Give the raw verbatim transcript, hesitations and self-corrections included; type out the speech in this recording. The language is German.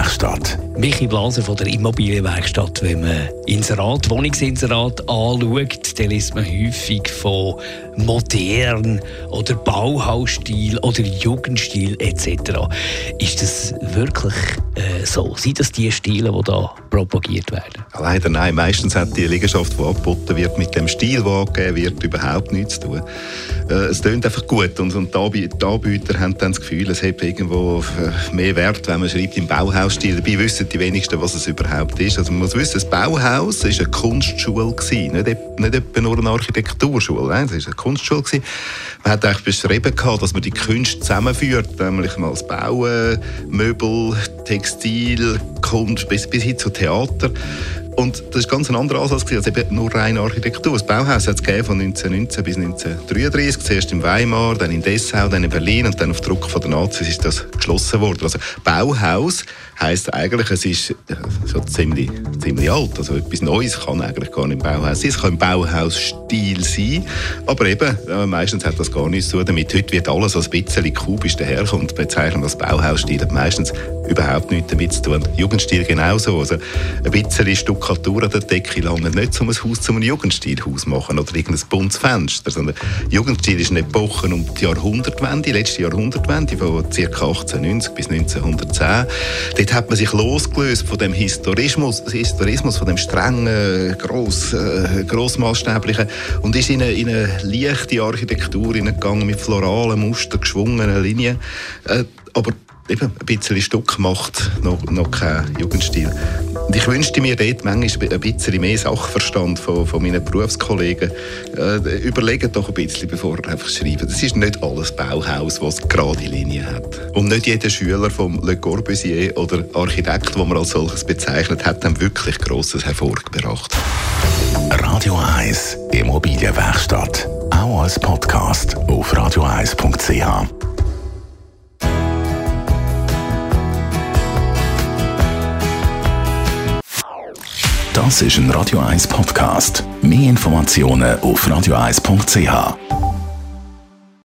Immobilienwerkstatt. Michi Blaser von der Immobilienwerkstatt. Wenn man Inserat, Wohnungsinserat anschaut, dann liest man häufig von modern oder Bauhausstil oder Jugendstil et cetera. Ist das wirklich äh, so? Sind das die Stile, die da propagiert werden? Leider nein. Meistens hat die Liegenschaft, die angeboten wird, mit dem Stil, der angegeben wird, überhaupt nichts zu tun. Äh, es tönt einfach gut und, und die Anbieter haben dann das Gefühl, es hat irgendwo mehr Wert, wenn man schreibt im Bauhausstil. Dabei wissen die wenigsten, was es überhaupt ist. Also man muss wissen, das Bauhaus war eine Kunstschule gewesen, nicht, nicht etwa nur eine Architekturschule. Nein, es war eine Kunstschule gewesen. Man hat eigentlich beschrieben, dass man die Künste zusammenführt, nämlich mal das Bauen, Möbel, Textil, Kunst bis, bis hin zu Theater. Und das war ganz ein anderer Ansatz als eben nur reine Architektur. Das Bauhaus hat es von neunzehnhundertneunzehn bis neunzehnhundertdreiunddreißig, zuerst in Weimar, dann in Dessau, dann in Berlin und dann auf Druck von den Nazis ist das geschlossen worden. Also Bauhaus heisst eigentlich, es ist schon ziemlich, ziemlich alt. Also etwas Neues kann eigentlich gar nicht im Bauhaus sein. Es kann im Bauhausstil sein, aber eben, meistens hat das gar nichts zu tun damit. Heute wird alles als ein bisschen kubisch daherkommt. Bezeichnen das Bauhausstil hat meistens überhaupt nichts damit zu tun. Jugendstil genauso. Also ein bisschen Stuckatur an der Decke lange nicht, um ein Haus zu einem Jugendstilhaus machen oder irgendein buntes Fenster. Sondern Jugendstil ist eine Epoche um die Jahrhundertwende, die letzte Jahrhundertwende von ca. achtzehnhundertneunzig bis neunzehnhundertzehn. Dort hat man sich losgelöst von dem Historismus, Historismus von dem strengen, gross, äh, grossmaßstäblichen und ist in eine, in eine leichte Architektur hineingegangen mit floralen Muster, geschwungenen Linien. Äh, aber eben ein bisschen Stuck macht noch, noch kein Jugendstil. Und ich wünschte mir dort manchmal ein bisschen mehr Sachverstand von, von meinen Berufskollegen. Äh, überlegt doch ein bisschen, bevor ihr einfach schreibt. Es ist nicht alles Bauhaus, das gerade Linien hat. Und nicht jeder Schüler vom Le Corbusier oder Architekt, den man als solches bezeichnet, hat dann wirklich Grosses hervorgebracht. Radio eins Immobilienwerkstatt. Auch als Podcast auf radio eins punkt c h. Das ist ein Radio eins Podcast. Mehr Informationen auf radio eins punkt c h.